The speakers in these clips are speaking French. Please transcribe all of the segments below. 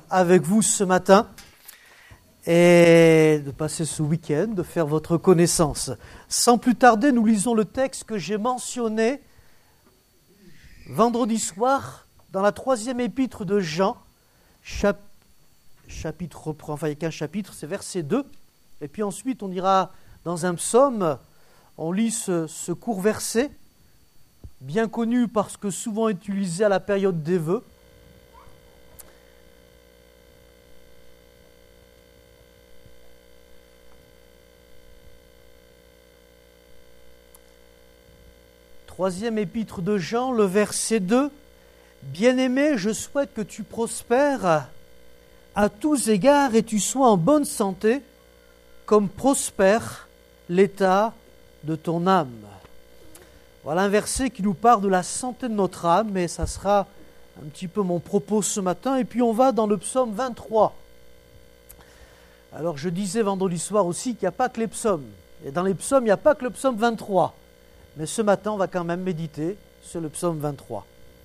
avec vous ce matin et de passer ce week-end, de faire votre connaissance. Sans plus tarder, nous lisons le texte que j'ai mentionné vendredi soir dans la 3e épître de Jean, chapitre reprend, enfin il n'y a qu'un chapitre, c'est verset 2. Et puis ensuite on ira dans un psaume, on lit ce court verset, bien connu parce que souvent utilisé à la période des vœux. Troisième épître de Jean, le verset 2. Bien-aimé, je souhaite que tu prospères à tous égards et tu sois en bonne santé, comme prospère l'état de ton âme. Voilà un verset qui nous parle de la santé de notre âme, et ça sera un petit peu mon propos ce matin. Et puis on va dans le psaume 23. Alors je disais vendredi soir aussi qu'il n'y a pas que les psaumes. Et dans les psaumes, il n'y a pas que le psaume 23. Mais ce matin, on va quand même méditer sur le psaume 23.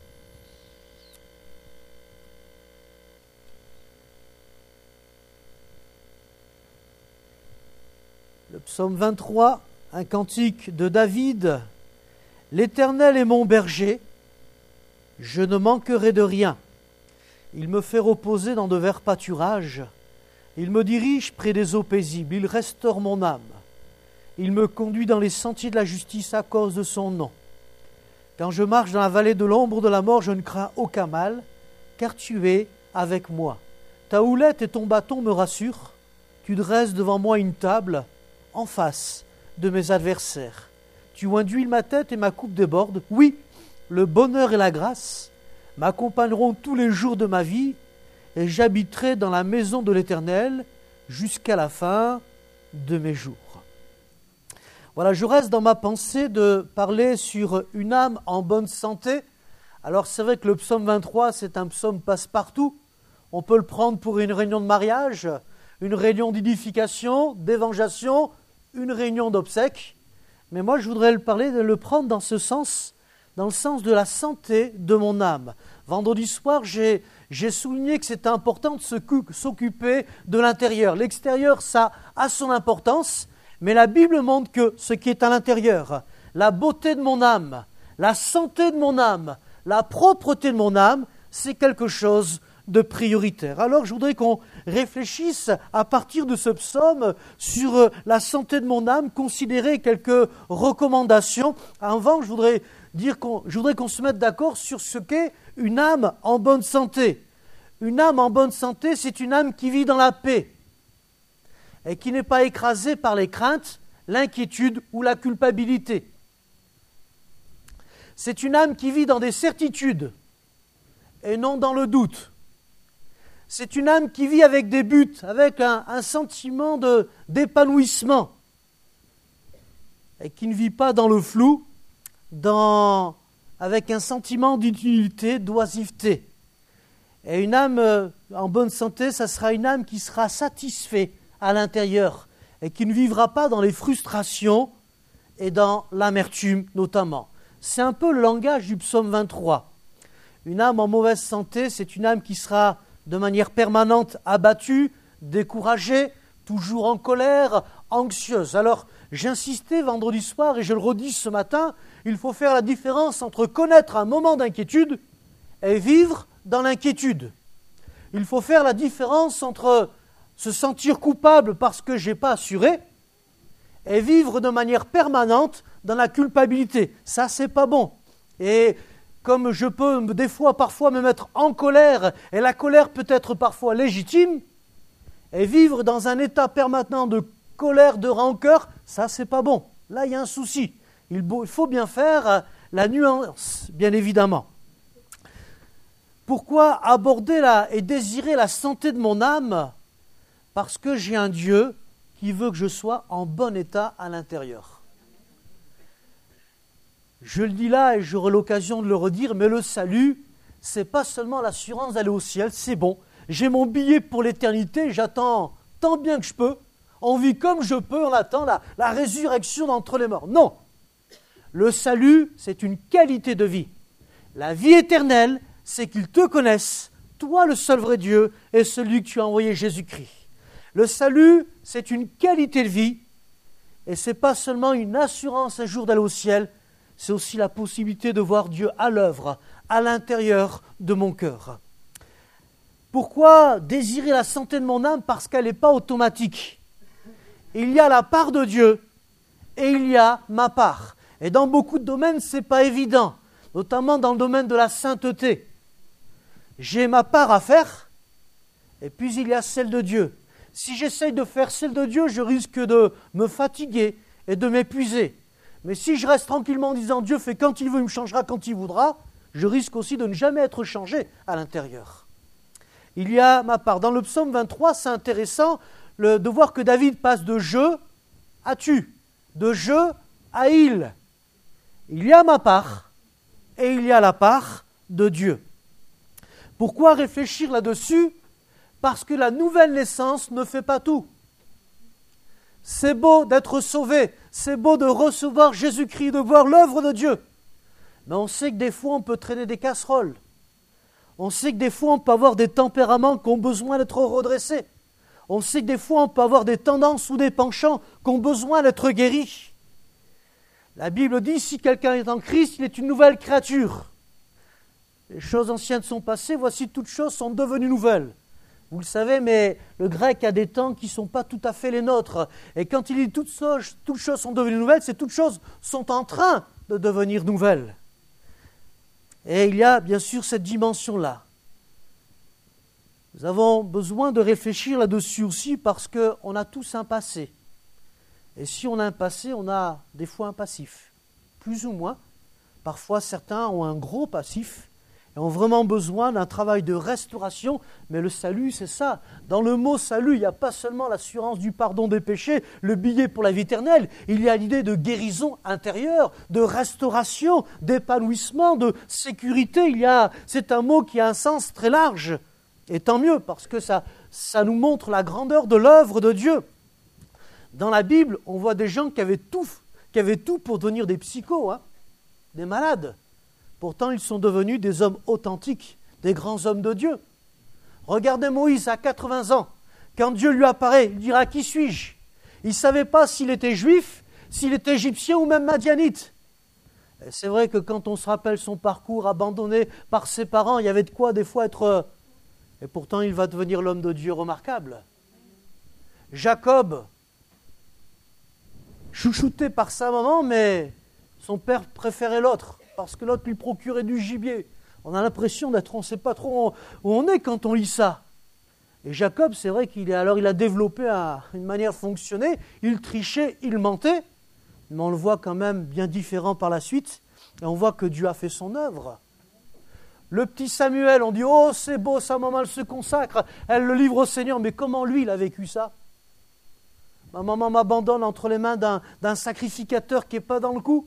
Le psaume 23, un cantique de David. « L'Éternel est mon berger, je ne manquerai de rien. Il me fait reposer dans de verts pâturages. Il me dirige près des eaux paisibles. Il restaure mon âme. Il me conduit dans les sentiers de la justice à cause de son nom. Quand je marche dans la vallée de l'ombre de la mort, je ne crains aucun mal, car tu es avec moi. Ta houlette et ton bâton me rassurent. Tu dresses devant moi une table en face de mes adversaires. Tu induis ma tête et ma coupe déborde. Oui, le bonheur et la grâce m'accompagneront tous les jours de ma vie, et j'habiterai dans la maison de l'Éternel jusqu'à la fin de mes jours. » Voilà, je reste dans ma pensée de parler sur une âme en bonne santé. Alors c'est vrai que le psaume 23, c'est un psaume passe-partout. On peut le prendre pour une réunion de mariage, une réunion d'édification, d'évangélisation, une réunion d'obsèques. Mais moi, je voudrais le prendre dans ce sens, dans le sens de la santé de mon âme. Vendredi soir, j'ai souligné que c'était important de s'occuper de l'intérieur. L'extérieur, ça a son importance, mais la Bible montre que ce qui est à l'intérieur, la beauté de mon âme, la santé de mon âme, la propreté de mon âme, c'est quelque chose de prioritaire. Alors je voudrais qu'on réfléchisse à partir de ce psaume sur la santé de mon âme, considérer quelques recommandations. Avant, je voudrais qu'on se mette d'accord sur ce qu'est une âme en bonne santé. Une âme en bonne santé, c'est une âme qui vit dans la paix et qui n'est pas écrasée par les craintes, l'inquiétude ou la culpabilité. C'est une âme qui vit dans des certitudes et non dans le doute. C'est une âme qui vit avec des buts, avec un sentiment d'épanouissement et qui ne vit pas dans le flou, avec un sentiment d'inutilité, d'oisiveté. Et une âme en bonne santé, ça sera une âme qui sera satisfaite à l'intérieur et qui ne vivra pas dans les frustrations et dans l'amertume notamment. C'est un peu le langage du psaume 23. Une âme en mauvaise santé, c'est une âme qui sera de manière permanente abattue, découragée, toujours en colère, anxieuse. Alors, j'insistais vendredi soir et je le redis ce matin, il faut faire la différence entre connaître un moment d'inquiétude et vivre dans l'inquiétude. Il faut faire la différence entre se sentir coupable parce que je n'ai pas assuré et vivre de manière permanente dans la culpabilité. Ça, c'est pas bon. Et comme je peux des fois, parfois me mettre en colère, et la colère peut être parfois légitime, et vivre dans un état permanent de colère, de rancœur, ça, c'est pas bon. Là, il y a un souci. Il faut bien faire la nuance, bien évidemment. Pourquoi aborder et désirer la santé de mon âme ? Parce que j'ai un Dieu qui veut que je sois en bon état à l'intérieur. Je le dis là et j'aurai l'occasion de le redire, mais le salut, c'est pas seulement l'assurance d'aller au ciel, c'est bon. J'ai mon billet pour l'éternité, j'attends tant bien que je peux, on vit comme je peux, on attend la résurrection d'entre les morts. Non, le salut, c'est une qualité de vie. La vie éternelle, c'est qu'ils te connaissent, toi le seul vrai Dieu et celui que tu as envoyé, Jésus-Christ. Le salut, c'est une qualité de vie et ce n'est pas seulement une assurance un jour d'aller au ciel, c'est aussi la possibilité de voir Dieu à l'œuvre, à l'intérieur de mon cœur. Pourquoi désirer la santé de mon âme? Parce qu'elle n'est pas automatique. Il y a la part de Dieu et il y a ma part. Et dans beaucoup de domaines, ce n'est pas évident, notamment dans le domaine de la sainteté. J'ai ma part à faire et puis il y a celle de Dieu. Si j'essaye de faire celle de Dieu, je risque de me fatiguer et de m'épuiser. Mais si je reste tranquillement en disant Dieu fait quand il veut, il me changera quand il voudra, je risque aussi de ne jamais être changé à l'intérieur. Il y a ma part. Dans le psaume 23, c'est intéressant de voir que David passe de je à tu, de je à il. Il y a ma part et il y a la part de Dieu. Pourquoi réfléchir là-dessus? Parce que la nouvelle naissance ne fait pas tout. C'est beau d'être sauvé, c'est beau de recevoir Jésus-Christ, de voir l'œuvre de Dieu. Mais on sait que des fois on peut traîner des casseroles. On sait que des fois on peut avoir des tempéraments qui ont besoin d'être redressés. On sait que des fois on peut avoir des tendances ou des penchants qui ont besoin d'être guéris. La Bible dit, si quelqu'un est en Christ, il est une nouvelle créature. Les choses anciennes sont passées, voici toutes choses sont devenues nouvelles. Vous le savez, mais le grec a des temps qui ne sont pas tout à fait les nôtres. Et quand il dit toutes choses sont devenues nouvelles, c'est toutes choses sont en train de devenir nouvelles. Et il y a bien sûr cette dimension-là. Nous avons besoin de réfléchir là-dessus aussi parce qu'on a tous un passé. Et si on a un passé, on a des fois un passif, plus ou moins. Parfois, certains ont un gros passif et ont vraiment besoin d'un travail de restauration. Mais le salut, c'est ça. Dans le mot salut, il n'y a pas seulement l'assurance du pardon des péchés, le billet pour la vie éternelle. Il y a l'idée de guérison intérieure, de restauration, d'épanouissement, de sécurité. C'est un mot qui a un sens très large. Et tant mieux, parce que ça nous montre la grandeur de l'œuvre de Dieu. Dans la Bible, on voit des gens qui avaient tout pour devenir des psychos, des malades. Pourtant, ils sont devenus des hommes authentiques, des grands hommes de Dieu. Regardez Moïse à 80 ans. Quand Dieu lui apparaît, il dira « Qui suis-je » Il ne savait pas s'il était juif, s'il était égyptien ou même madianite. Et c'est vrai que quand on se rappelle son parcours abandonné par ses parents, il y avait de quoi des fois être... Et pourtant, il va devenir l'homme de Dieu remarquable. Jacob, chouchouté par sa maman, mais son père préférait l'autre, parce que l'autre lui procurait du gibier. On a l'impression d'être, on ne sait pas trop où on est quand on lit ça. Et Jacob, c'est vrai qu'il a développé une manière de fonctionner, il trichait, il mentait, mais on le voit quand même bien différent par la suite, et on voit que Dieu a fait son œuvre. Le petit Samuel, on dit « Oh, c'est beau, sa maman, elle se consacre, elle le livre au Seigneur. » Mais comment lui, il a vécu ça? Ma maman m'abandonne entre les mains d'un sacrificateur qui n'est pas dans le coup.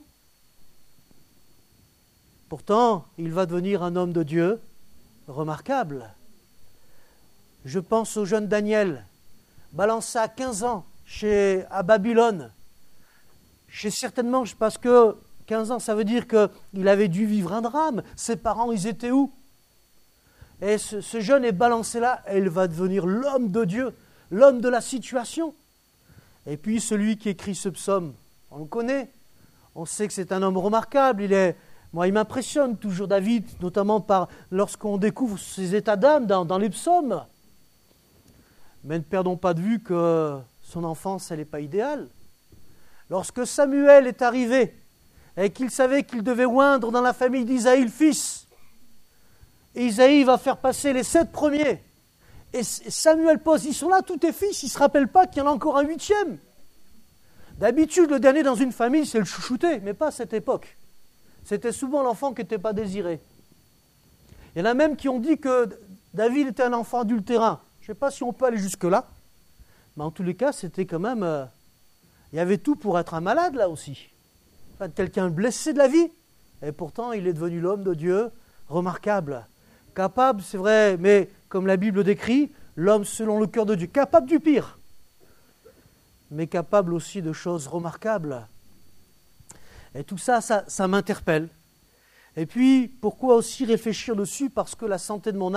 Pourtant, il va devenir un homme de Dieu remarquable. Je pense au jeune Daniel, balancé à 15 ans à Babylone. Certainement, parce que 15 ans, ça veut dire qu'il avait dû vivre un drame. Ses parents, ils étaient où? Et ce jeune est balancé là, et il va devenir l'homme de Dieu, l'homme de la situation. Et puis celui qui écrit ce psaume, on le connaît. On sait que c'est un homme remarquable. Moi, il m'impressionne toujours David, notamment lorsqu'on découvre ses états d'âme dans les psaumes. Mais ne perdons pas de vue que son enfance, elle n'est pas idéale. Lorsque Samuel est arrivé, et qu'il savait qu'il devait oindre dans la famille d'Isaïe le fils. Et Isaïe va faire passer les 7 premiers. Et Samuel pose, ils sont là, tous tes fils, ils ne se rappellent pas qu'il y en a encore un 8e. D'habitude, le dernier dans une famille, c'est le chouchouté, mais pas à cette époque. C'était souvent l'enfant qui n'était pas désiré. Il y en a même qui ont dit que David était un enfant adultérin. Je ne sais pas si on peut aller jusque-là, mais en tous les cas, c'était quand même... il y avait tout pour être un malade, là aussi. Quelqu'un blessé de la vie, et pourtant il est devenu l'homme de Dieu remarquable, capable, c'est vrai, mais comme la Bible décrit, l'homme selon le cœur de Dieu, capable du pire, mais capable aussi de choses remarquables. Et tout ça, m'interpelle. Et puis, pourquoi aussi réfléchir dessus? Parce que la santé de mon âme,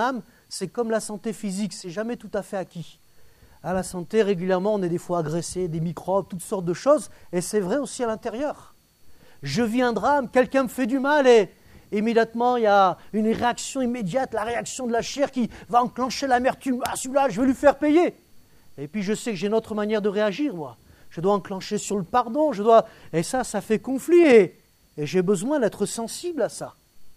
c'est comme la santé physique, c'est jamais tout à fait acquis. À la santé, régulièrement, on est des fois agressé, des microbes, toutes sortes de choses, et c'est vrai aussi à l'intérieur. Je vis un drame, quelqu'un me fait du mal, et immédiatement, il y a une réaction immédiate, la réaction de la chair qui va enclencher l'amertume. Ah, celui-là, je vais lui faire payer. Et puis, je sais que j'ai une autre manière de réagir, moi. Je dois enclencher sur le pardon, et ça fait conflit, et j'ai besoin d'être sensible à ça.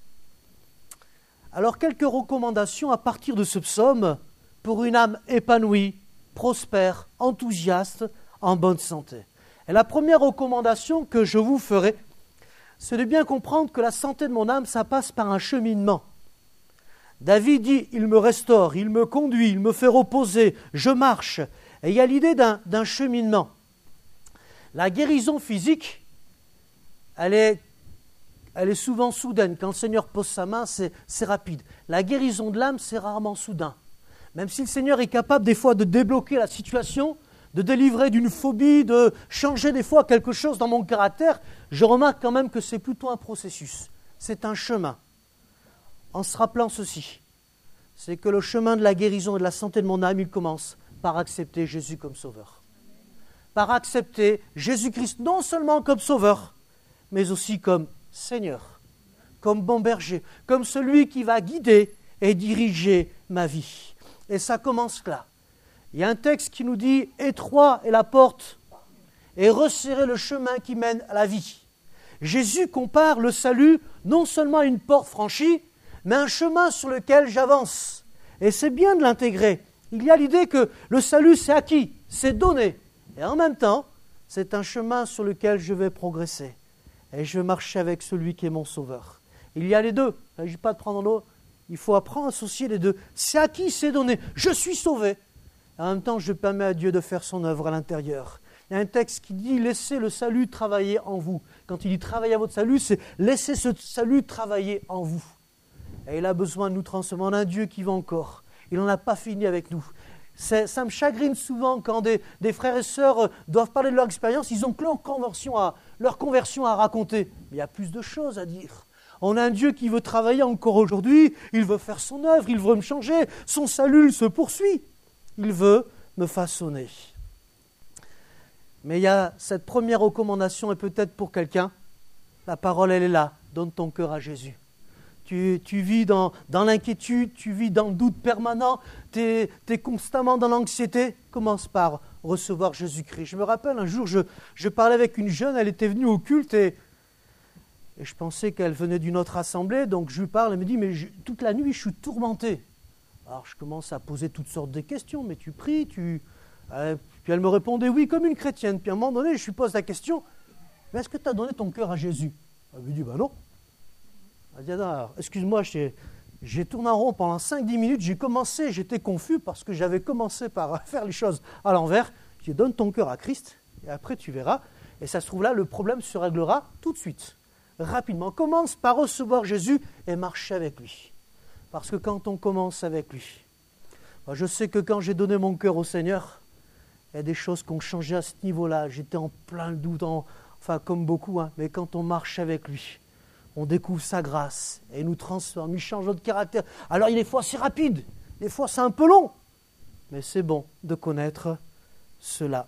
Alors, quelques recommandations à partir de ce psaume pour une âme épanouie, prospère, enthousiaste, en bonne santé. Et la première recommandation que je vous ferai, c'est de bien comprendre que la santé de mon âme, ça passe par un cheminement. David dit, il me restaure, il me conduit, il me fait reposer, je marche. Et il y a l'idée d'un cheminement. La guérison physique, elle est souvent soudaine. Quand le Seigneur pose sa main, c'est rapide. La guérison de l'âme, c'est rarement soudain. Même si le Seigneur est capable des fois de débloquer la situation, de délivrer d'une phobie, de changer des fois quelque chose dans mon caractère, je remarque quand même que c'est plutôt un processus. C'est un chemin. En se rappelant ceci, c'est que le chemin de la guérison et de la santé de mon âme, il commence par accepter Jésus comme sauveur. Par accepter Jésus-Christ non seulement comme sauveur, mais aussi comme Seigneur, comme bon berger, comme celui qui va guider et diriger ma vie. Et ça commence là. Il y a un texte qui nous dit « Étroit est la porte et resserrez le chemin qui mène à la vie ». Jésus compare le salut non seulement à une porte franchie, mais à un chemin sur lequel j'avance. Et c'est bien de l'intégrer. Il y a l'idée que le salut, c'est acquis, c'est donné. Et en même temps, c'est un chemin sur lequel je vais progresser. Et je vais marcher avec celui qui est mon sauveur. Il y a les deux. Il ne s'agit pas de prendre l'autre. Il faut apprendre à associer les deux. C'est acquis, c'est donné. Je suis sauvé. En même temps, je permets à Dieu de faire son œuvre à l'intérieur. Il y a un texte qui dit « Laissez le salut travailler en vous ». Quand il dit « Travailler à votre salut », c'est « Laissez ce salut travailler en vous ». Et il a besoin de nous transformer en un Dieu qui va encore. Il n'en a pas fini avec nous. Ça me chagrine souvent quand des frères et sœurs doivent parler de leur expérience. Ils ont que leur conversion à raconter. Mais il y a plus de choses à dire. On a un Dieu qui veut travailler encore aujourd'hui. Il veut faire son œuvre. Il veut me changer. Son salut se poursuit. Il veut me façonner. Mais il y a cette première recommandation, et peut-être pour quelqu'un, la parole, elle est là. Donne ton cœur à Jésus. Tu vis dans l'inquiétude, tu vis dans le doute permanent, tu es constamment dans l'anxiété. Commence par recevoir Jésus-Christ. Je me rappelle, un jour, je parlais avec une jeune, elle était venue au culte et je pensais qu'elle venait d'une autre assemblée, donc je lui parle, elle me dit, mais toute la nuit, je suis tourmenté. Alors je commence à poser toutes sortes de questions, mais tu pries, puis elle me répondait oui comme une chrétienne. Puis à un moment donné, je lui pose la question, mais est-ce que tu as donné ton cœur à Jésus? Elle me dit, non. Elle dit, excuse-moi, j'ai tourné en rond pendant 5-10 minutes, j'étais confus parce que j'avais commencé par faire les choses à l'envers. Je dis, donne ton cœur à Christ, et après tu verras. Et ça se trouve là, le problème se réglera tout de suite, rapidement. Commence par recevoir Jésus et marcher avec lui. Parce que quand on commence avec lui, moi je sais que quand j'ai donné mon cœur au Seigneur, il y a des choses qui ont changé à ce niveau-là. J'étais en plein doute, comme beaucoup, mais quand on marche avec lui, on découvre sa grâce et il nous transforme, il change notre caractère. Alors des fois c'est rapide, des fois c'est un peu long, mais c'est bon de connaître cela.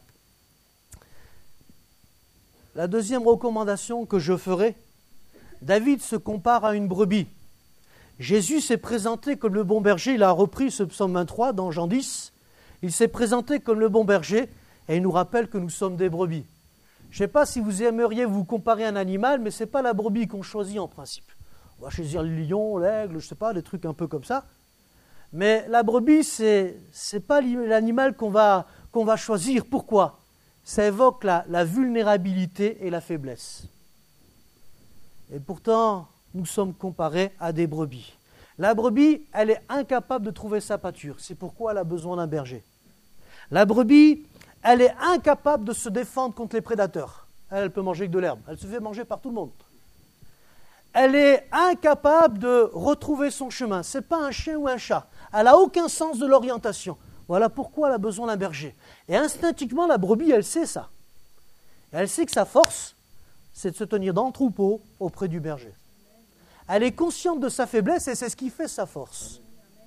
La deuxième recommandation que je ferai, David se compare à une brebis. Jésus s'est présenté comme le bon berger, il a repris ce psaume 23 dans Jean 10, il s'est présenté comme le bon berger et il nous rappelle que nous sommes des brebis. Je ne sais pas si vous aimeriez vous comparer à un animal, mais ce n'est pas la brebis qu'on choisit en principe. On va choisir le lion, l'aigle, je ne sais pas, des trucs un peu comme ça. Mais la brebis, ce n'est pas l'animal qu'on va choisir. Pourquoi? Ça évoque la vulnérabilité et la faiblesse. Et pourtant, nous sommes comparés à des brebis. La brebis, elle est incapable de trouver sa pâture. C'est pourquoi elle a besoin d'un berger. La brebis, elle est incapable de se défendre contre les prédateurs. Elle peut manger que de l'herbe. Elle se fait manger par tout le monde. Elle est incapable de retrouver son chemin. Ce n'est pas un chien ou un chat. Elle n'a aucun sens de l'orientation. Voilà pourquoi elle a besoin d'un berger. Et instinctivement, la brebis, elle sait ça. Et elle sait que sa force, c'est de se tenir dans le troupeau auprès du berger. Elle est consciente de sa faiblesse et c'est ce qui fait sa force.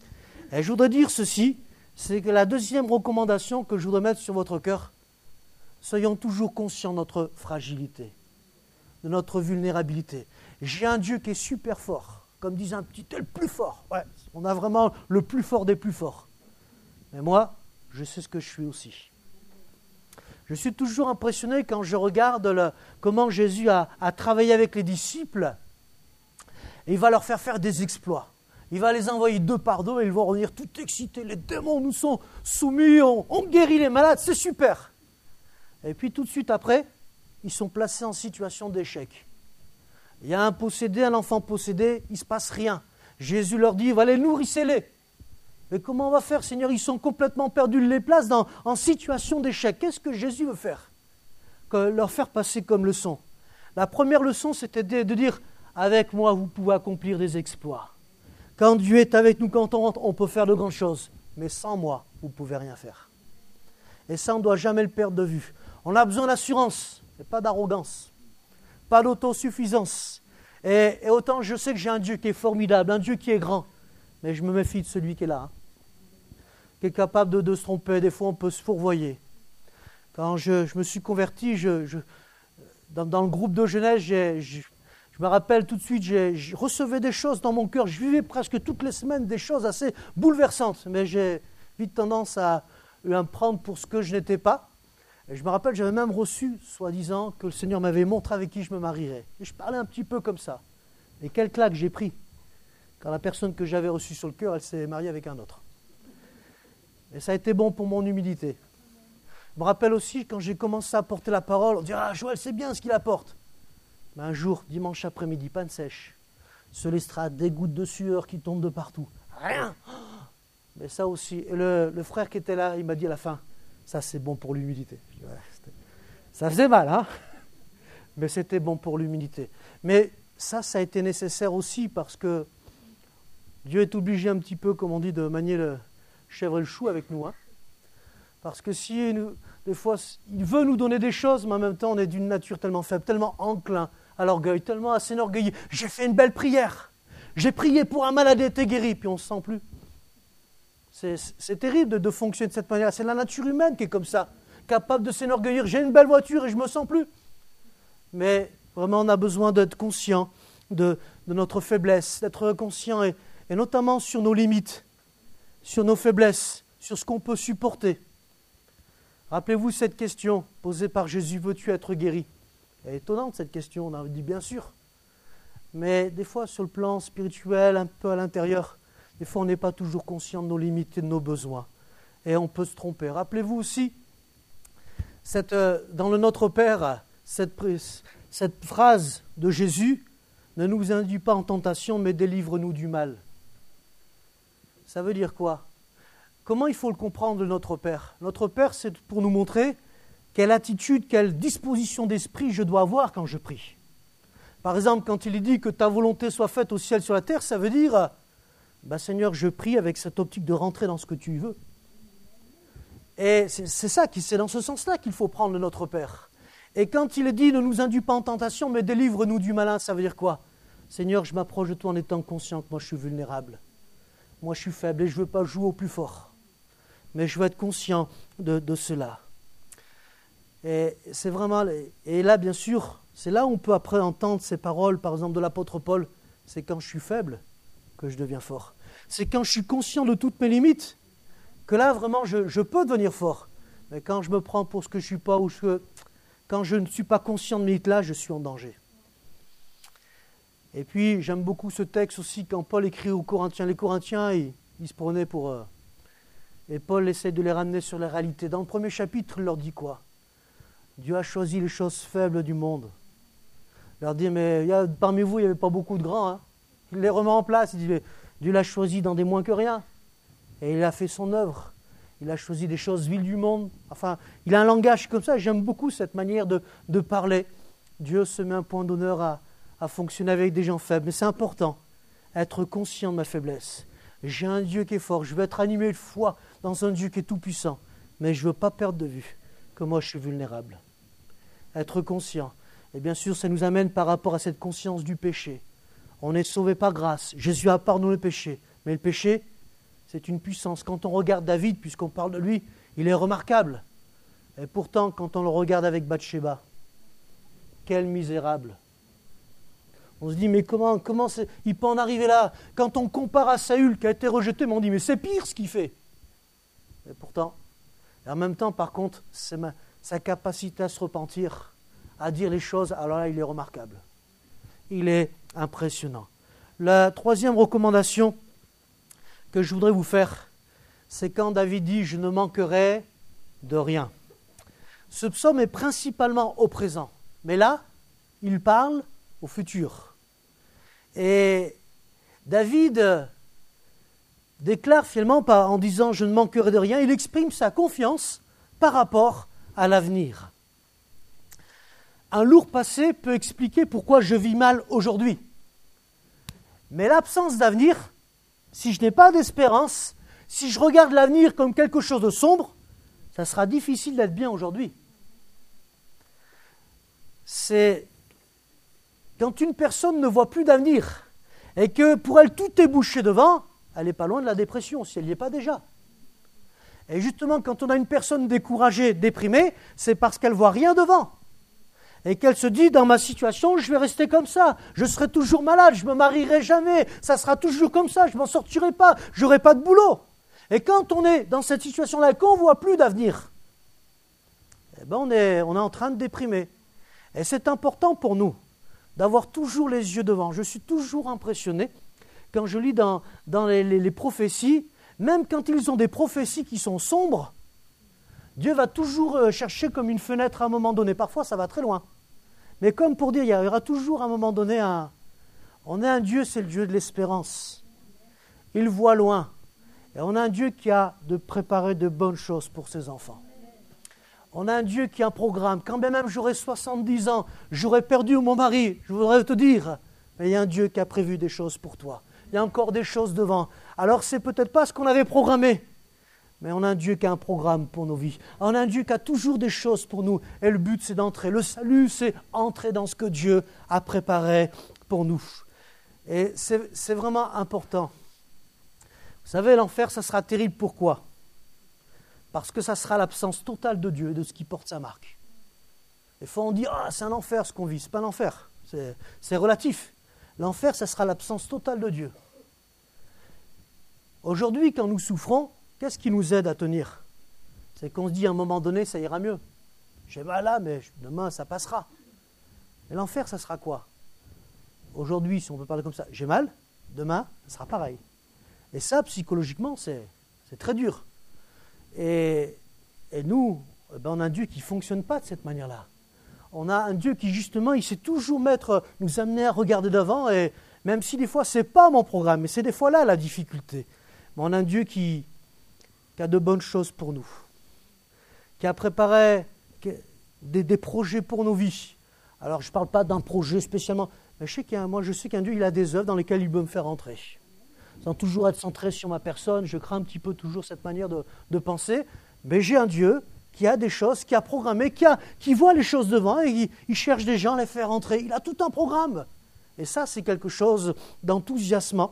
Et je voudrais dire ceci, c'est que la deuxième recommandation que je voudrais mettre sur votre cœur, soyons toujours conscients de notre fragilité, de notre vulnérabilité. J'ai un Dieu qui est super fort, comme disait un petit, le plus fort. Ouais, on a vraiment le plus fort des plus forts. Mais moi, je sais ce que je suis aussi. Je suis toujours impressionné quand je regarde comment Jésus a travaillé avec les disciples. Et il va leur faire des exploits. Il va les envoyer deux par deux et ils vont revenir tout excités. Les démons nous sont soumis, on guérit les malades, c'est super. Et puis tout de suite après, ils sont placés en situation d'échec. Il y a un possédé, un enfant possédé, il ne se passe rien. Jésus leur dit, allez, nourrissez-les. Mais comment on va faire, Seigneur? Ils sont complètement perdus, les places en situation d'échec. Qu'est-ce que Jésus veut faire? Leur faire passer comme leçon. La première leçon, c'était de dire, avec moi, vous pouvez accomplir des exploits. Quand Dieu est avec nous, quand on peut faire de grandes choses. Mais sans moi, vous ne pouvez rien faire. Et ça, on ne doit jamais le perdre de vue. On a besoin d'assurance, mais pas d'arrogance, pas d'autosuffisance. Et autant je sais que j'ai un Dieu qui est formidable, un Dieu qui est grand, mais je me méfie de celui qui est là, qui est capable de se tromper. Des fois, on peut se fourvoyer. Quand je me suis converti, dans le groupe de jeunesse, je me rappelle tout de suite, je recevais des choses dans mon cœur. Je vivais presque toutes les semaines des choses assez bouleversantes, mais j'ai vite tendance à me prendre pour ce que je n'étais pas. Et je me rappelle, j'avais même reçu, soi-disant, que le Seigneur m'avait montré avec qui je me marierais. Et je parlais un petit peu comme ça. Et quel claque j'ai pris quand la personne que j'avais reçue sur le cœur, elle s'est mariée avec un autre. Et ça a été bon pour mon humilité. Je me rappelle aussi, quand j'ai commencé à porter la parole, on dit « Ah, Joël, c'est bien ce qu'il apporte ». Mais un jour, dimanche après-midi, panne sèche, sur l'estrade, des gouttes de sueur qui tombent de partout. Rien. Mais ça aussi. Et le frère qui était là, il m'a dit à la fin, ça c'est bon pour l'humilité. Ouais, ça faisait mal, hein? Mais c'était bon pour l'humilité. Mais ça a été nécessaire aussi parce que Dieu est obligé un petit peu, comme on dit, de manier le chèvre et le chou avec nous. Hein? Parce que si des fois, il veut nous donner des choses, mais en même temps, on est d'une nature tellement faible, tellement enclin à l'orgueil, tellement à s'enorgueillir. J'ai fait une belle prière. J'ai prié pour un malade et été guéri, puis on ne se sent plus. C'est terrible de fonctionner de cette manière. C'est la nature humaine qui est comme ça, capable de s'enorgueillir. J'ai une belle voiture et je ne me sens plus. Mais vraiment, on a besoin d'être conscient de notre faiblesse, d'être conscient et notamment sur nos limites, sur nos faiblesses, sur ce qu'on peut supporter. Rappelez-vous cette question posée par Jésus, veux-tu être guéri? Elle est étonnante cette question, on a dit bien sûr. Mais des fois sur le plan spirituel, un peu à l'intérieur, des fois on n'est pas toujours conscient de nos limites et de nos besoins. Et on peut se tromper. Rappelez-vous aussi, dans le Notre Père, cette phrase de Jésus, ne nous induis pas en tentation, mais délivre-nous du mal. Ça veut dire quoi? Comment il faut le comprendre, Notre Père? Notre Père, c'est pour nous montrer quelle attitude, quelle disposition d'esprit je dois avoir quand je prie. Par exemple, quand il est dit que ta volonté soit faite au ciel sur la terre, ça veut dire, Seigneur, je prie avec cette optique de rentrer dans ce que tu veux. Et c'est dans ce sens-là qu'il faut prendre le Notre Père. Et quand il est dit, ne nous induis pas en tentation, mais délivre-nous du malin, ça veut dire quoi? Seigneur, je m'approche de toi en étant conscient que moi je suis vulnérable. Moi je suis faible et je ne veux pas jouer au plus fort. Mais je veux être conscient de cela. Et c'est vraiment, et là bien sûr, c'est là où on peut après entendre ces paroles, par exemple de l'apôtre Paul, c'est quand je suis faible que je deviens fort. C'est quand je suis conscient de toutes mes limites, que là vraiment je peux devenir fort. Mais quand je me prends pour ce que je ne suis pas, quand je ne suis pas conscient de mes limites là, je suis en danger. Et puis j'aime beaucoup ce texte aussi quand Paul écrit aux Corinthiens. Les Corinthiens, ils se prenaient pour... Et Paul essaie de les ramener sur la réalité. Dans le premier chapitre, il leur dit quoi? Dieu a choisi les choses faibles du monde. Il leur dit, mais parmi vous, il n'y avait pas beaucoup de grands. Hein. Il les remet en place. Il dit, mais Dieu l'a choisi dans des moins que rien. Et il a fait son œuvre. Il a choisi des choses viles du monde. Enfin, il a un langage comme ça. J'aime beaucoup cette manière de parler. Dieu se met un point d'honneur à fonctionner avec des gens faibles. Mais c'est important, être conscient de ma faiblesse. J'ai un Dieu qui est fort. Je veux être animé de foi dans un Dieu qui est tout-puissant. Mais je ne veux pas perdre de vue que moi je suis vulnérable. Être conscient. Et bien sûr, ça nous amène par rapport à cette conscience du péché. On est sauvé par grâce. Jésus a pardonné le péché. Mais le péché, c'est une puissance. Quand on regarde David, puisqu'on parle de lui, il est remarquable. Et pourtant, quand on le regarde avec Bathsheba, quel misérable. On se dit, mais comment il peut en arriver là? Quand on compare à Saül qui a été rejeté, on dit, mais c'est pire ce qu'il fait. Et pourtant, et en même temps, par contre, sa capacité à se repentir, à dire les choses, alors là, il est remarquable. Il est impressionnant. La troisième recommandation que je voudrais vous faire, c'est quand David dit « Je ne manquerai de rien ». Ce psaume est principalement au présent, mais là, il parle au futur. Et David déclare finalement en disant « Je ne manquerai de rien », il exprime sa confiance par rapport à l'avenir. Un lourd passé peut expliquer pourquoi je vis mal aujourd'hui. Mais l'absence d'avenir, si je n'ai pas d'espérance, si je regarde l'avenir comme quelque chose de sombre, ça sera difficile d'être bien aujourd'hui. C'est quand une personne ne voit plus d'avenir et que pour elle tout est bouché devant, elle n'est pas loin de la dépression, si elle n'y est pas déjà. Et justement, quand on a une personne découragée, déprimée, c'est parce qu'elle ne voit rien devant. Et qu'elle se dit, dans ma situation, je vais rester comme ça, je serai toujours malade, je ne me marierai jamais, ça sera toujours comme ça, je ne m'en sortirai pas, je n'aurai pas de boulot. Et quand on est dans cette situation-là, qu'on ne voit plus d'avenir, eh ben on est en train de déprimer. Et c'est important pour nous d'avoir toujours les yeux devant. Je suis toujours impressionné quand je lis dans les prophéties, même quand ils ont des prophéties qui sont sombres, Dieu va toujours chercher comme une fenêtre à un moment donné. Parfois, ça va très loin. Mais comme pour dire, il y aura toujours à un moment donné on a un Dieu, c'est le Dieu de l'espérance. Il voit loin. Et on a un Dieu qui a de préparer de bonnes choses pour ses enfants. On a un Dieu qui a un programme. Quand bien même j'aurai 70 ans, j'aurai perdu mon mari, je voudrais te dire, mais il y a un Dieu qui a prévu des choses pour toi. Il y a encore des choses devant. Alors, c'est peut-être pas ce qu'on avait programmé. Mais on a un Dieu qui a un programme pour nos vies. On a un Dieu qui a toujours des choses pour nous. Et le but, c'est d'entrer. Le salut, c'est entrer dans ce que Dieu a préparé pour nous. Et c'est vraiment important. Vous savez, l'enfer, ça sera terrible. Pourquoi? Parce que ça sera l'absence totale de Dieu et de ce qui porte sa marque. Des fois, on dit « Ah, c'est un enfer ce qu'on vit ». Ce n'est pas l'enfer. C'est relatif. L'enfer, ça sera l'absence totale de Dieu. Aujourd'hui, quand nous souffrons, qu'est-ce qui nous aide à tenir? C'est qu'on se dit à un moment donné, ça ira mieux. J'ai mal là, mais demain, ça passera. Mais l'enfer, ça sera quoi? Aujourd'hui, si on peut parler comme ça, j'ai mal, demain, ça sera pareil. Et ça, psychologiquement, c'est très dur. Et nous, on a un Dieu qui ne fonctionne pas de cette manière-là. On a un Dieu qui, justement, il sait toujours nous amener à regarder devant, et même si des fois, ce n'est pas mon programme, mais c'est des fois là la difficulté. Mais on a un Dieu qui a de bonnes choses pour nous, qui a préparé des projets pour nos vies. Alors, je ne parle pas d'un projet spécialement, mais je sais qu'un Dieu, il a des œuvres dans lesquelles il veut me faire entrer. Sans toujours être centré sur ma personne, je crains un petit peu toujours cette manière de penser, mais j'ai un Dieu qui a des choses, qui a programmé, qui voit les choses devant et il cherche des gens à les faire entrer. Il a tout un programme. Et ça, c'est quelque chose d'enthousiasmant.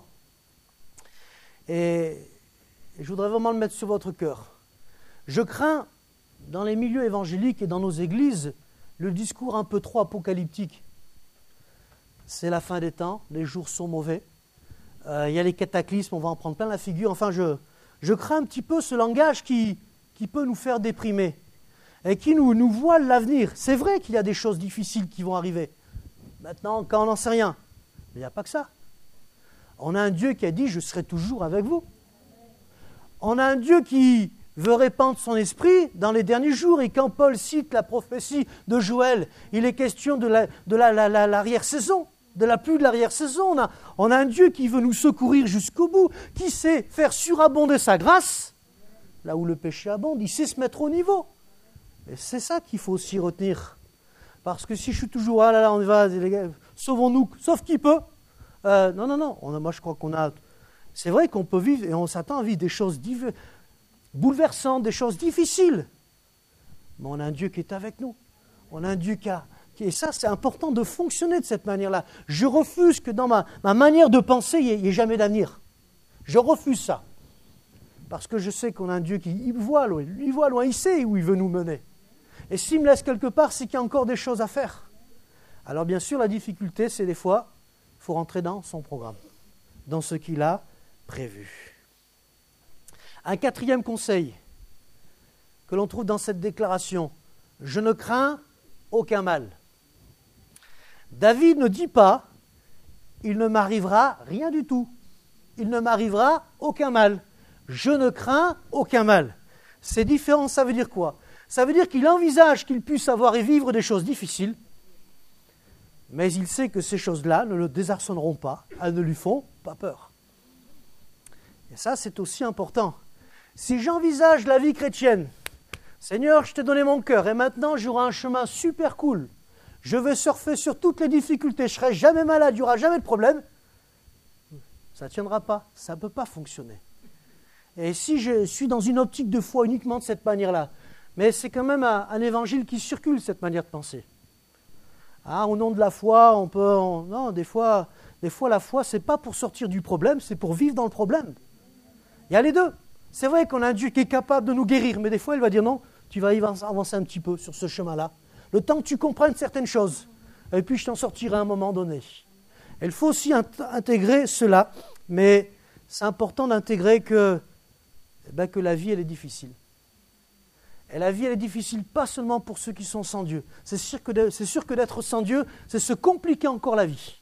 Et je voudrais vraiment le mettre sur votre cœur. Je crains, dans les milieux évangéliques et dans nos églises, le discours un peu trop apocalyptique. C'est la fin des temps, les jours sont mauvais, il y a les cataclysmes, on va en prendre plein la figure. Enfin, je crains un petit peu ce langage qui peut nous faire déprimer et qui nous voile l'avenir. C'est vrai qu'il y a des choses difficiles qui vont arriver. Maintenant, quand on n'en sait rien, mais il n'y a pas que ça. On a un Dieu qui a dit « Je serai toujours avec vous ». On a un Dieu qui veut répandre son esprit dans les derniers jours. Et quand Paul cite la prophétie de Joël, il est question de l'arrière-saison, de la pluie de l'arrière-saison. On a un Dieu qui veut nous secourir jusqu'au bout, qui sait faire surabonder sa grâce. Là où le péché abonde, il sait se mettre au niveau. Et c'est ça qu'il faut aussi retenir. Parce que si je suis toujours « Ah là là, on y va, les gars, sauvons-nous, sauf qui peut ». Non. Moi, je crois qu'on a... C'est vrai qu'on peut vivre, et on s'attend à vivre des choses bouleversantes, des choses difficiles. Mais on a un Dieu qui est avec nous. On a un Dieu et ça, c'est important de fonctionner de cette manière-là. Je refuse que dans ma manière de penser, il n'y ait jamais d'avenir. Je refuse ça. parce que je sais qu'on a un Dieu qui voit loin, il sait où il veut nous mener. Et s'il me laisse quelque part, c'est qu'il y a encore des choses à faire. Alors bien sûr, la difficulté, c'est des fois, il faut rentrer dans son programme, dans ce qu'il a prévu. Un quatrième conseil que l'on trouve dans cette déclaration, « Je ne crains aucun mal ». David ne dit pas « Il ne m'arrivera rien du tout ». Il ne m'arrivera aucun mal. Je ne crains aucun mal. C'est différent, ça veut dire quoi? Ça veut dire qu'il envisage qu'il puisse avoir et vivre des choses difficiles, mais il sait que ces choses-là ne le désarçonneront pas, elles ne lui font pas peur. Et ça, c'est aussi important. Si j'envisage la vie chrétienne, Seigneur, je t'ai donné mon cœur et maintenant j'aurai un chemin super cool. Je vais surfer sur toutes les difficultés, je ne serai jamais malade, il n'y aura jamais de problème. Ça ne tiendra pas, ça ne peut pas fonctionner. Et si je suis dans une optique de foi uniquement de cette manière-là, mais c'est quand même un évangile qui circule, cette manière de penser. Au nom de la foi, non, des fois la foi, ce n'est pas pour sortir du problème, c'est pour vivre dans le problème. Il y a les deux. C'est vrai qu'on a un Dieu qui est capable de nous guérir, mais des fois, il va dire non, tu vas avancer un petit peu sur ce chemin-là, le temps que tu comprennes certaines choses, et puis je t'en sortirai à un moment donné. Il faut aussi intégrer cela, mais c'est important d'intégrer que la vie, elle est difficile. Et la vie, elle est difficile pas seulement pour ceux qui sont sans Dieu. C'est sûr que d'être sans Dieu, c'est se compliquer encore la vie.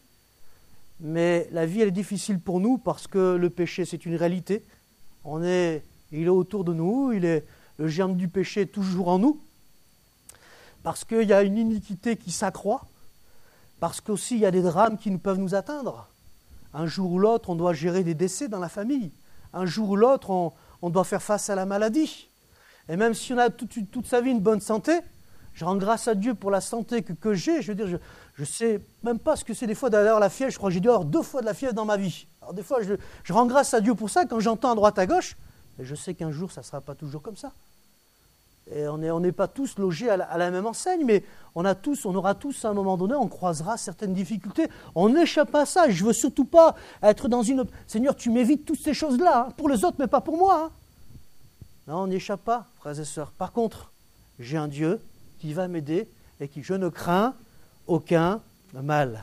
Mais la vie, elle est difficile pour nous parce que le péché, c'est une réalité. Il est autour de nous, le germe du péché est toujours en nous. Parce qu'il y a une iniquité qui s'accroît. Parce qu'aussi, il y a des drames qui peuvent nous atteindre. Un jour ou l'autre, on doit gérer des décès dans la famille. Un jour ou l'autre, on doit faire face à la maladie. Et même si on a toute sa vie une bonne santé, je rends grâce à Dieu pour la santé que j'ai. Je veux dire, je ne sais même pas ce que c'est des fois d'avoir la fièvre. Je crois que j'ai dû avoir 2 fois de la fièvre dans ma vie. Alors des fois, je rends grâce à Dieu pour ça quand j'entends à droite à gauche. Mais je sais qu'un jour, ça ne sera pas toujours comme ça. Et on n'est pas tous logés à la même enseigne, mais on aura tous à un moment donné, on croisera certaines difficultés. On n'échappe pas à ça. Je ne veux surtout pas être dans une... Seigneur, tu m'évites toutes ces choses-là, pour les autres, mais pas pour moi. Non, on n'échappe pas, frères et sœurs. Par contre, j'ai un Dieu qui va m'aider et qui, je ne crains aucun mal.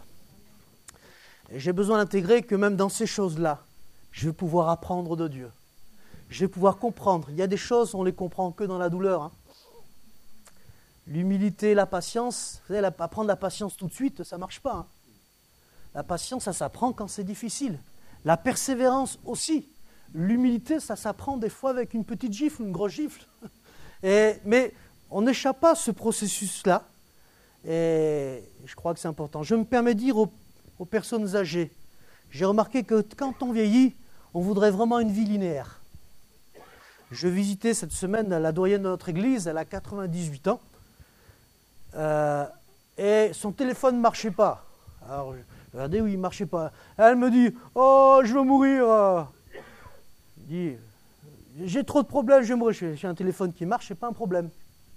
Et j'ai besoin d'intégrer que même dans ces choses-là, je vais pouvoir apprendre de Dieu. Je vais pouvoir comprendre. Il y a des choses, on ne les comprend que dans la douleur. L'humilité, la patience, vous savez, apprendre la patience tout de suite, ça ne marche pas. La patience, ça s'apprend quand c'est difficile. La persévérance aussi. L'humilité, ça s'apprend des fois avec une petite gifle, une grosse gifle. Mais on n'échappe pas à ce processus-là. Et je crois que c'est important. Je me permets de dire aux personnes âgées, j'ai remarqué que quand on vieillit, on voudrait vraiment une vie linéaire. Je visitais cette semaine la doyenne de notre église, elle a 98 ans, et son téléphone ne marchait pas. Alors, je regardais où il ne marchait pas. Elle me dit « Oh, je veux mourir !» Je dis « J'ai trop de problèmes, je vais mourir. » J'ai un téléphone qui marche, ce n'est pas un problème.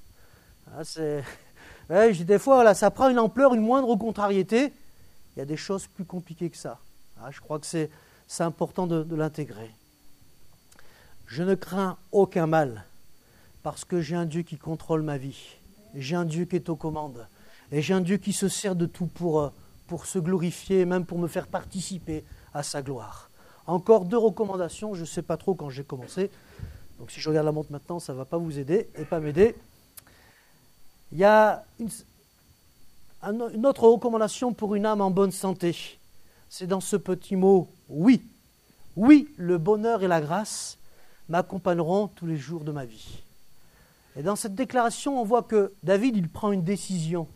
Des fois, là, ça prend une ampleur, une moindre contrariété. Il y a des choses plus compliquées que ça. Je crois que c'est important de l'intégrer. Je ne crains aucun mal parce que j'ai un Dieu qui contrôle ma vie. J'ai un Dieu qui est aux commandes. Et j'ai un Dieu qui se sert de tout pour se glorifier, même pour me faire participer à sa gloire. Encore 2 recommandations, je ne sais pas trop quand j'ai commencé. Donc si je regarde la montre maintenant, ça ne va pas vous aider et pas m'aider. Il y a une autre recommandation pour une âme en bonne santé. C'est dans ce petit mot « oui ». Oui, le bonheur et la grâce m'accompagneront tous les jours de ma vie. Et dans cette déclaration, on voit que David, il prend une décision.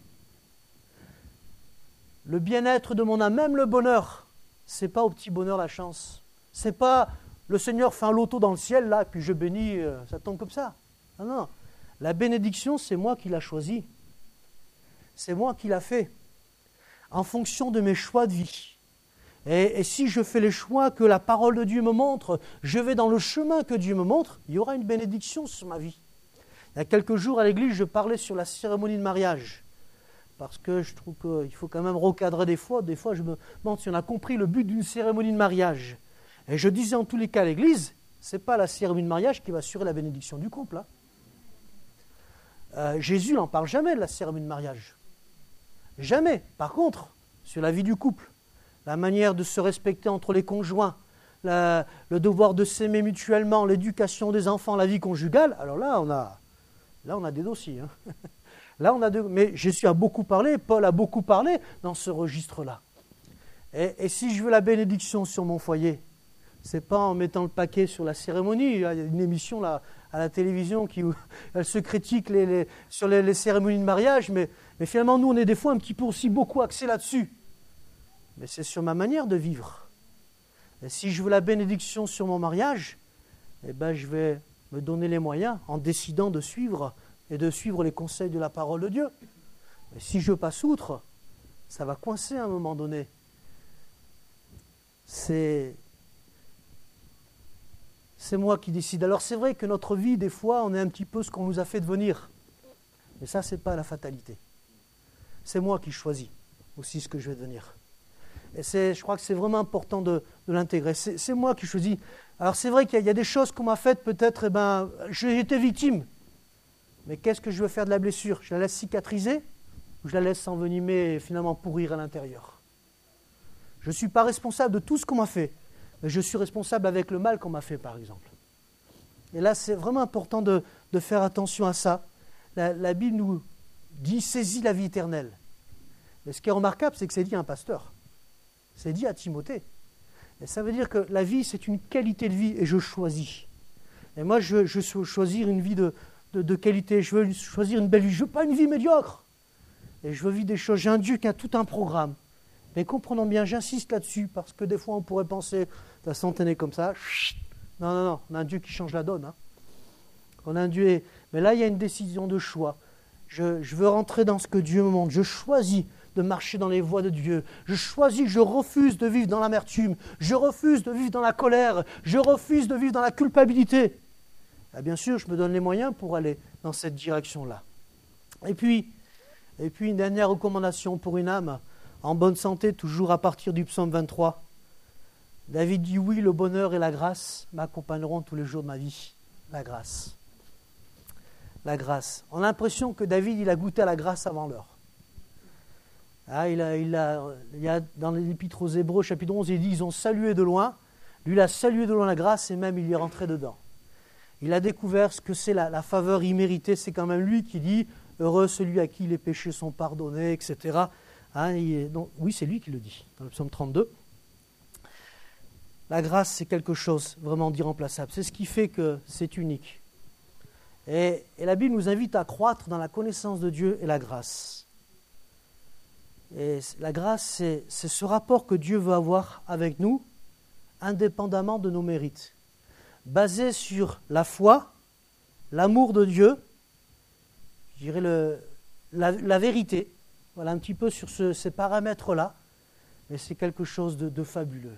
Le bien-être de mon âme, même le bonheur, ce n'est pas au petit bonheur la chance. Ce n'est pas le Seigneur fait un loto dans le ciel, là, puis je bénis, ça tombe comme ça. Non, non. La bénédiction, c'est moi qui l'ai choisie. C'est moi qui l'ai fait. En fonction de mes choix de vie. Et si je fais les choix que la parole de Dieu me montre, je vais dans le chemin que Dieu me montre, il y aura une bénédiction sur ma vie. Il y a quelques jours à l'église, je parlais sur la cérémonie de mariage. Parce que je trouve qu'il faut quand même recadrer des fois. Des fois, je me demande si on a compris le but d'une cérémonie de mariage. Et je disais en tous les cas à l'église, Ce n'est pas la cérémonie de mariage qui va assurer la bénédiction du couple. Jésus n'en parle jamais de la cérémonie de mariage. Jamais. Par contre, sur la vie du couple, la manière de se respecter entre les conjoints, le devoir de s'aimer mutuellement, l'éducation des enfants, la vie conjugale, alors là, on a des dossiers. Là, mais Jésus a beaucoup parlé, Paul a beaucoup parlé dans ce registre-là. Et si je veux la bénédiction sur mon foyer, ce n'est pas en mettant le paquet sur la cérémonie. Il y a une émission là, à la télévision où elle se critique sur les cérémonies de mariage, mais finalement, nous, on est des fois un petit peu aussi beaucoup axés là-dessus. Mais c'est sur ma manière de vivre. Et si je veux la bénédiction sur mon mariage, je vais me donner les moyens en décidant de suivre les conseils de la parole de Dieu. Mais si je passe outre, ça va coincer à un moment donné. C'est moi qui décide. Alors c'est vrai que notre vie, des fois, on est un petit peu ce qu'on nous a fait devenir. Mais ça, ce n'est pas la fatalité. C'est moi qui choisis aussi ce que je vais devenir. Et je crois que c'est vraiment important de l'intégrer. C'est moi qui choisis. Alors c'est vrai qu'il y a des choses qu'on m'a faites, peut-être, j'ai été victime. Mais qu'est-ce que je veux faire de la blessure? Je la laisse cicatriser ou je la laisse s'envenimer et finalement pourrir à l'intérieur? Je ne suis pas responsable de tout ce qu'on m'a fait, mais je suis responsable avec le mal qu'on m'a fait, par exemple. Et là, c'est vraiment important de faire attention à ça. La Bible nous dit « saisis la vie éternelle ». Mais ce qui est remarquable, c'est que c'est dit à un pasteur. C'est dit à Timothée. Et ça veut dire que la vie, c'est une qualité de vie et je choisis. Et moi, je veux choisir une vie de qualité. Je veux choisir une belle vie. Je ne veux pas une vie médiocre. Et je veux vivre des choses. J'ai un Dieu qui a tout un programme. Mais comprenons bien, j'insiste là-dessus, parce que des fois, on pourrait penser, la centenaire comme ça. Non, on a un Dieu qui change la donne. On a un Dieu. Mais là, il y a une décision de choix. Je veux rentrer dans ce que Dieu me montre. Je choisis de marcher dans les voies de Dieu. Je refuse de vivre dans l'amertume. Je refuse de vivre dans la colère. Je refuse de vivre dans la culpabilité. Et bien sûr, je me donne les moyens pour aller dans cette direction-là. Et puis, une dernière recommandation pour une âme en bonne santé, toujours à partir du psaume 23. David dit « Oui, le bonheur et la grâce m'accompagneront tous les jours de ma vie. » La grâce. La grâce. On a l'impression que David, il a goûté à la grâce avant l'heure. Il y a dans l'Épître aux Hébreux, chapitre 11, il dit « Ils ont salué de loin. » Lui, il a salué de loin la grâce et même il y est rentré dedans. Il a découvert ce que c'est la faveur imméritée. C'est quand même lui qui dit « Heureux celui à qui les péchés sont pardonnés, etc. » Oui, c'est lui qui le dit, dans le psaume 32. La grâce, c'est quelque chose vraiment d'irremplaçable. C'est ce qui fait que c'est unique. Et la Bible nous invite à croître dans la connaissance de Dieu et la grâce. Et la grâce, c'est ce rapport que Dieu veut avoir avec nous, indépendamment de nos mérites. Basé sur la foi, l'amour de Dieu, je dirais la vérité. Voilà un petit peu sur ces paramètres-là. Mais c'est quelque chose de fabuleux.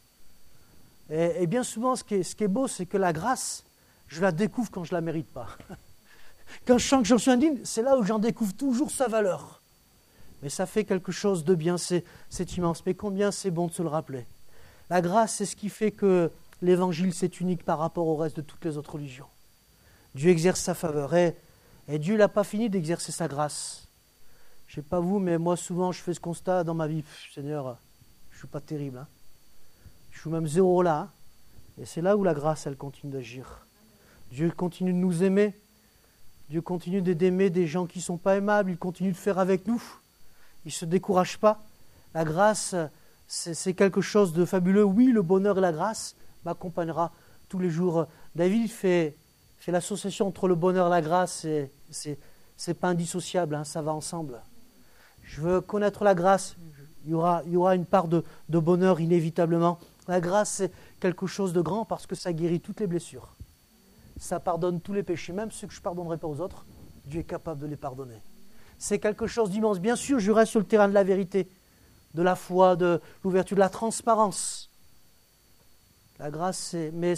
Et bien souvent, ce qui est beau, c'est que la grâce, je la découvre quand je ne la mérite pas. Quand je sens que j'en suis indigne, c'est là où j'en découvre toujours sa valeur. Mais ça fait quelque chose de bien, c'est immense. Mais combien c'est bon de se le rappeler. La grâce, c'est ce qui fait que l'évangile, c'est unique par rapport au reste de toutes les autres religions. Dieu exerce sa faveur. Et Dieu n'a pas fini d'exercer sa grâce. Je ne sais pas vous, mais moi, souvent, je fais ce constat dans ma vie. Seigneur, je ne suis pas terrible. Je suis même zéro là. Et c'est là où la grâce, elle continue d'agir. Dieu continue de nous aimer. Dieu continue d'aimer des gens qui ne sont pas aimables. Il continue de faire avec nous. Il ne se décourage pas. La grâce, c'est quelque chose de fabuleux. Oui, le bonheur et la grâce m'accompagnera tous les jours. David fait l'association entre le bonheur et la grâce. C'est pas indissociable, ça va ensemble. Je veux connaître la grâce. Il y aura une part de bonheur inévitablement. La grâce, c'est quelque chose de grand parce que ça guérit toutes les blessures. Ça pardonne tous les péchés, même ceux que je ne pardonnerai pas aux autres. Dieu est capable de les pardonner. C'est quelque chose d'immense. Bien sûr, je reste sur le terrain de la vérité, de la foi, de l'ouverture, de la transparence. La grâce,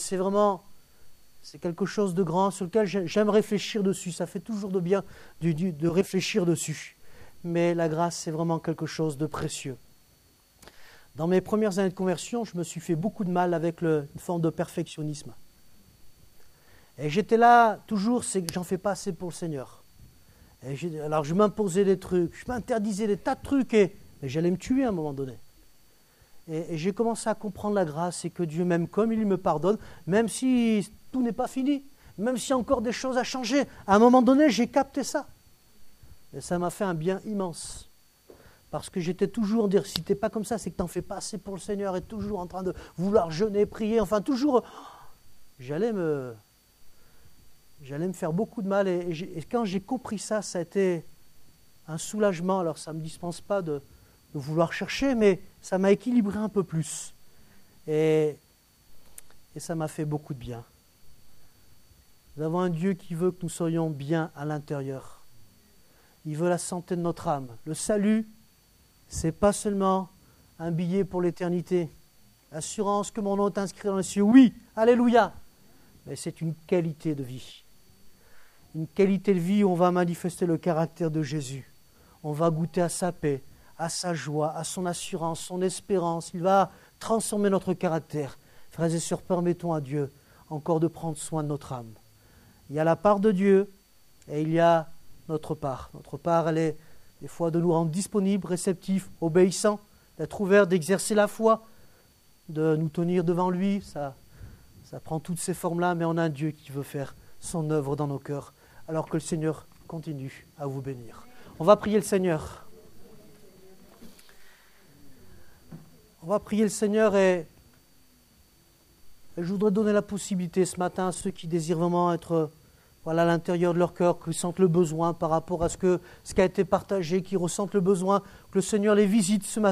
c'est quelque chose de grand sur lequel j'aime réfléchir dessus. Ça fait toujours de bien de réfléchir dessus. Mais la grâce, c'est vraiment quelque chose de précieux. Dans mes premières années de conversion, je me suis fait beaucoup de mal avec une forme de perfectionnisme. Et j'étais là, toujours, c'est que j'en fais pas assez pour le Seigneur. Alors je m'imposais des trucs, je m'interdisais des tas de trucs, et j'allais me tuer à un moment donné. Et j'ai commencé à comprendre la grâce et que Dieu m'aime comme il me pardonne, même si tout n'est pas fini, même s'il y a encore des choses à changer. À un moment donné, j'ai capté ça. Et ça m'a fait un bien immense. Parce que j'étais toujours dire, si tu n'es pas comme ça, c'est que tu n'en fais pas assez pour le Seigneur, et toujours en train de vouloir jeûner, prier, enfin toujours, j'allais me faire beaucoup de mal. Et quand j'ai compris ça, ça a été un soulagement. Alors ça ne me dispense pas de vouloir chercher, mais ça m'a équilibré un peu plus. Et ça m'a fait beaucoup de bien. Nous avons un Dieu qui veut que nous soyons bien à l'intérieur. Il veut la santé de notre âme. Le salut, ce n'est pas seulement un billet pour l'éternité. Assurance que mon nom est inscrit dans les cieux. Oui, alléluia. Mais c'est une qualité de vie. Une qualité de vie où on va manifester le caractère de Jésus. On va goûter à sa paix, à sa joie, à son assurance, son espérance. Il va transformer notre caractère. Frères et sœurs, permettons à Dieu encore de prendre soin de notre âme. Il y a la part de Dieu et il y a notre part. Notre part, elle est des fois de nous rendre disponibles, réceptifs, obéissants, d'être ouverts, d'exercer la foi, de nous tenir devant lui. Ça prend toutes ces formes-là, mais on a un Dieu qui veut faire son œuvre dans nos cœurs, alors que le Seigneur continue à vous bénir. On va prier le Seigneur. On va prier le Seigneur et je voudrais donner la possibilité ce matin à ceux qui désirent vraiment être à l'intérieur de leur cœur, qui sentent le besoin par rapport à ce qui a été partagé, qui ressentent le besoin que le Seigneur les visite ce matin.